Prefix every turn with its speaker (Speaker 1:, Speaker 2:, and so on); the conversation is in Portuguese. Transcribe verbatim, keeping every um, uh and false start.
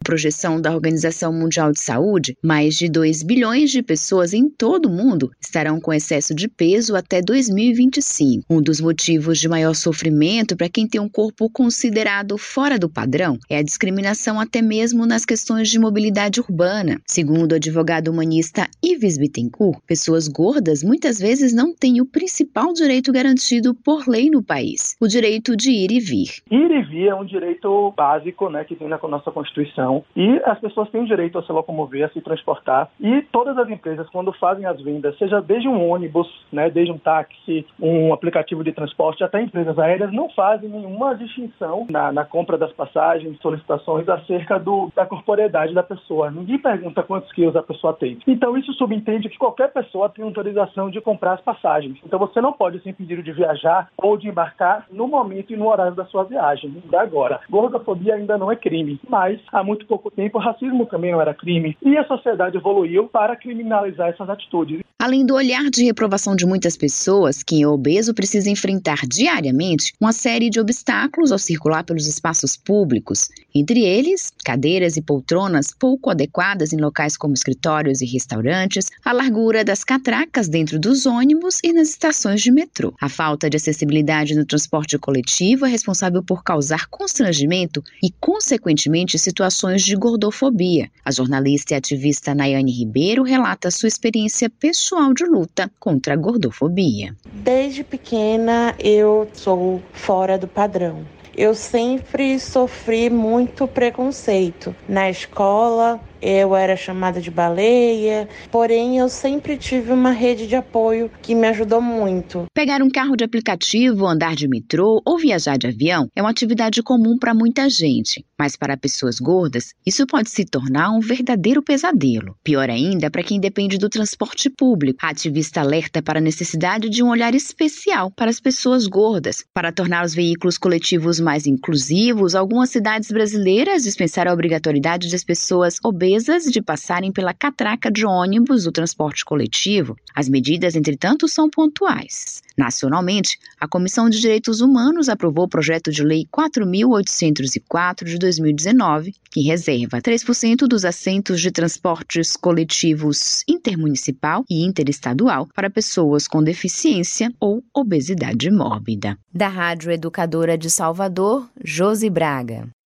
Speaker 1: projeção da Organização Mundial de Saúde, mais de dois bilhões de pessoas em todo o mundo estarão com excesso de peso até dois mil e vinte e cinco. Um dos motivos de maior sofrimento para quem tem um corpo considerado fora do padrão é a discriminação até mesmo nas questões de mobilidade urbana. Segundo o advogado humanista Ives Bittencourt, pessoas gordas muitas vezes não têm o principal direito garantido por lei no país, o direito de ir e vir.
Speaker 2: Ir e vir é um direito básico, né, que tem na nossa Constituição, e as pessoas têm o direito a se locomover, a se transportar, e todas as empresas, quando fazem as vendas, seja desde um ônibus, né, desde um táxi, um aplicativo de transporte, até empresas aéreas, não fazem nenhuma distinção na, na compra das passagens, solicitações acerca do, da corporeidade da pessoa. Ninguém pergunta quantos quilos a pessoa tem. Então isso subentende que qualquer pessoa tem autorização de comprar as passagens. Então você não pode ser impedido de viajar ou de embarcar no momento e no horário da sua viagem. Da agora, gordofobia ainda não é crime, mas há muito pouco tempo o racismo também não era crime e a sociedade evoluiu para criminalizar essas atitudes.
Speaker 1: Além do olhar de reprovação de muitas pessoas, quem é obeso precisa enfrentar diariamente uma série de obstáculos ao circular pelos espaços públicos, entre eles, cadeiras e poltronas pouco adequadas em locais como escritórios e restaurantes, a largura das catracas dentro dos ônibus e nas estações de metrô. A falta de acessibilidade no transporte coletivo é responsável por causar constrangimento e, consequentemente, situações de gordofobia. A jornalista e ativista Nayane Ribeiro relata sua experiência pessoal de luta contra a gordofobia.
Speaker 3: Desde pequena eu sou fora do padrão. Eu sempre sofri muito preconceito. Na escola, eu era chamada de baleia, porém eu sempre tive uma rede de apoio que me ajudou muito.
Speaker 1: Pegar um carro de aplicativo, andar de metrô ou viajar de avião é uma atividade comum para muita gente, mas para pessoas gordas, isso pode se tornar um verdadeiro pesadelo. Pior ainda para quem depende do transporte público. A ativista alerta para a necessidade de um olhar especial para as pessoas gordas. Para tornar os veículos coletivos mais inclusivos, algumas cidades brasileiras dispensaram a obrigatoriedade das pessoas obesas de passarem pela catraca de ônibus do transporte coletivo. As medidas, entretanto, são pontuais. Nacionalmente, a Comissão de Direitos Humanos aprovou o projeto de lei quatro mil oitocentos e quatro de dois mil e dezenove, que reserva três por cento dos assentos de transportes coletivos intermunicipal e interestadual para pessoas com deficiência ou obesidade mórbida. Da Rádio Educadora de Salvador, Josi Braga.